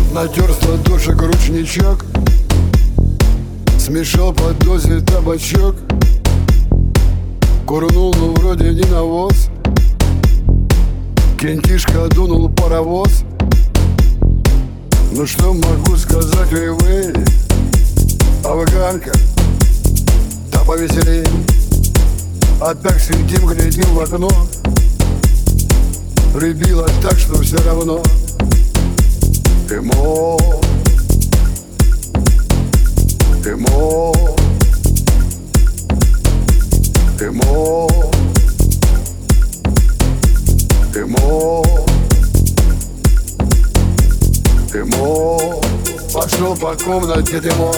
Натер с ладошек ручничок, смешал под дозе табачок. Курнул, ну вроде не навоз. Кентишка дунул паровоз. Ну что могу сказать, ой, афганка, да повеселей. А так сидим, глядим в окно. Рябило так, что все равно. Ты мой, ты мой, ты мой, ты мой, ты мой. Пошел по комнате дымок.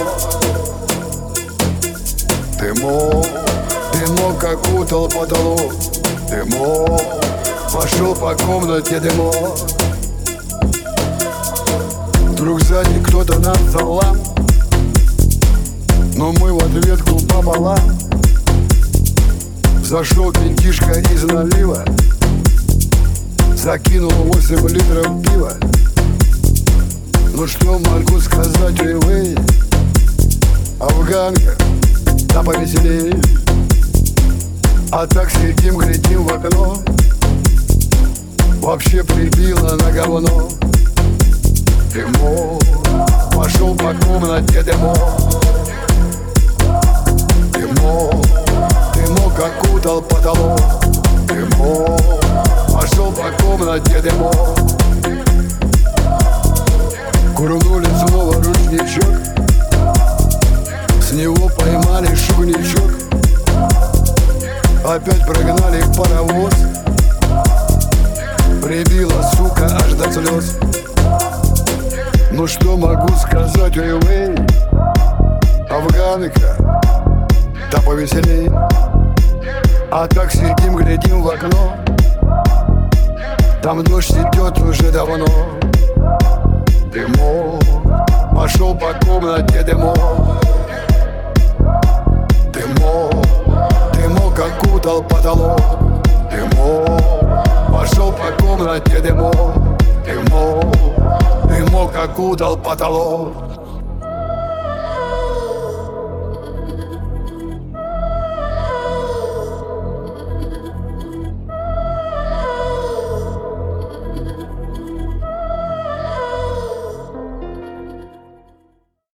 Дымок, дымок окутал потолок. Дымок, пошел по комнате дымок. Вдруг сзади кто-то нам залам, но мы в ответку пополам. Зашел кентишка из налива, закинул 8 литров пива. Ну что могу сказать, ой, афганка, да повеселей. А так сидим, глядим в окно. Вообще прибило на говно. Дымок, пошел по комнате дымок. Дымок, дымок окутал потолок. Дымок, пошел по комнате дымок. Курнули снова ручничок, с него поймали шугничок. Опять прогнали паровоз. Прибила, сука, аж до слез. Ну что могу сказать, ой, афганка, да повеселей. А так сидим, глядим в окно. Там дождь идет уже давно. Дымок, пошел по комнате дымок. Дымок, дымок окутал потолок. Дымок, пошел по комнате дымок. Дымок, дымок окутал потолок.